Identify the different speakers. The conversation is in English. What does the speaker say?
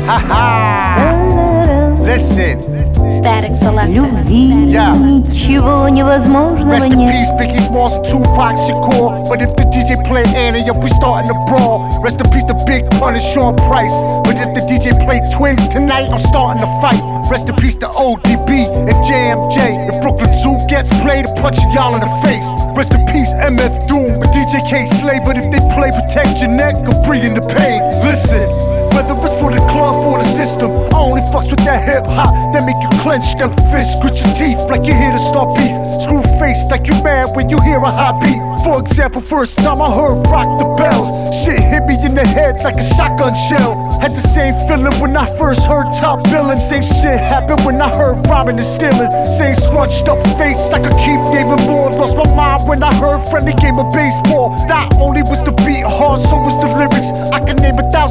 Speaker 1: Ha ha. Listen.
Speaker 2: Static Selector.
Speaker 3: Любви
Speaker 1: Yeah.
Speaker 3: ничего невозможного
Speaker 1: Rest in
Speaker 3: нет.
Speaker 1: peace, Biggie Smalls and Tupac Shakur. But if the DJ play Annie, yo, we starting to brawl. Rest in peace, the Big Pun and Sean Price. But if the DJ play Twins tonight, I'm starting to fight. Rest in peace to ODB and JMJ. If Brooklyn Zoo gets played, I'm punching y'all in the face. Rest in peace, MF Doom and DJ K Slay. But if they play Protect Your Neck, I'm bringing the pain. Listen. Whether it's for the club or the system, I only fucks with that hip-hop that make you clench them fists, grit your teeth like you're here to start beef. Screw face like you mad when you hear a hot beat. For example, first time I heard Rock the Bells, shit hit me in the head like a shotgun shell. Had the same feeling when I first heard Top Billin'. Same shit happened when I heard rhyming and stealing. Same scrunched up face, I could keep naming more. Lost my mind when I heard Friendly Game of Baseball. Not only was the beat hard, so was the lyrics. I can name 1,000